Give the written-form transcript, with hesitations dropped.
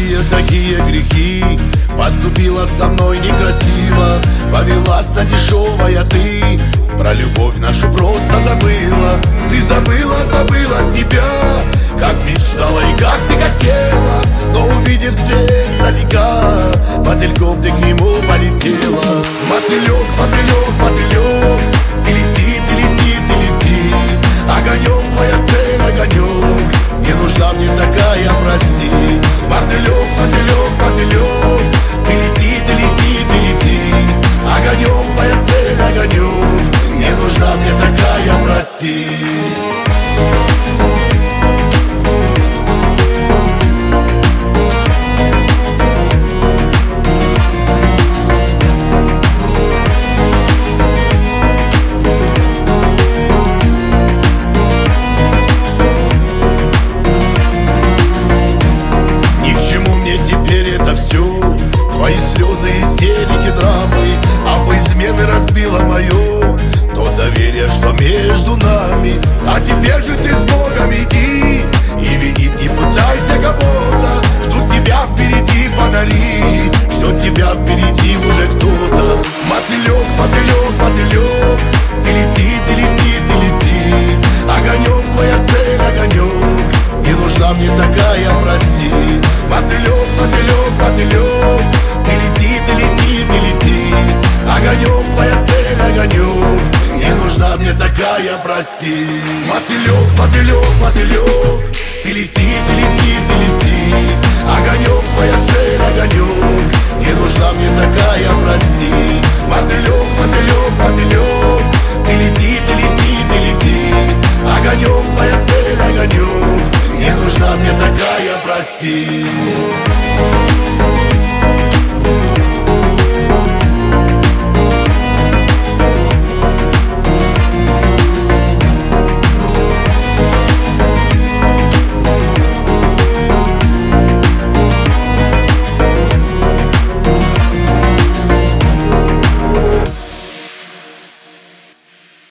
такие грехи. Поступила со мной некрасиво, повелась на дешевое ты. Про любовь нашу просто забыла. Ты забыла себя, как мечтала и как ты хотела. Но увидев свет издалека, мотыльком ты к нему полетела. Мотылек, мотылек, мотылек, ты лети, ты лети, ты лети. Огонек, твоя цель, огонек, не нужна мне такая, прости. Мотылек, мотылек, мотылек, ты лети, ты лети, ты лети. Огонек, твоя цель, огонек, не нужна мне такая, прости. Твои слезы, истерики, драмы, об измены разбила мое то доверие, что между нами. А теперь же ты с Богом иди и винить не пытайся кого-то. Ждут тебя впереди фонари, ждет тебя впереди уже кто-то. Мотылек, мотылек, мотылек, ты лети, ты лети, ты лети. Огонек, твоя цель, огонек, не нужна мне такая, прости. Мотылек, мотылек, мотылек, ты лети, ты лети, ты лети. Огонек, твоя цель, огонек, не нужна мне такая, прости. Мотылек, мотылек, мотылек, ты лети, ты лети, ты лети. Огонек, твоя цель, огонек, не нужна мне такая, прости. Мотылек, мотылек, мотылек, ты лети, ты лети, ты лети. Огонек, твоя цель, огонек, не нужна мне такая, прости.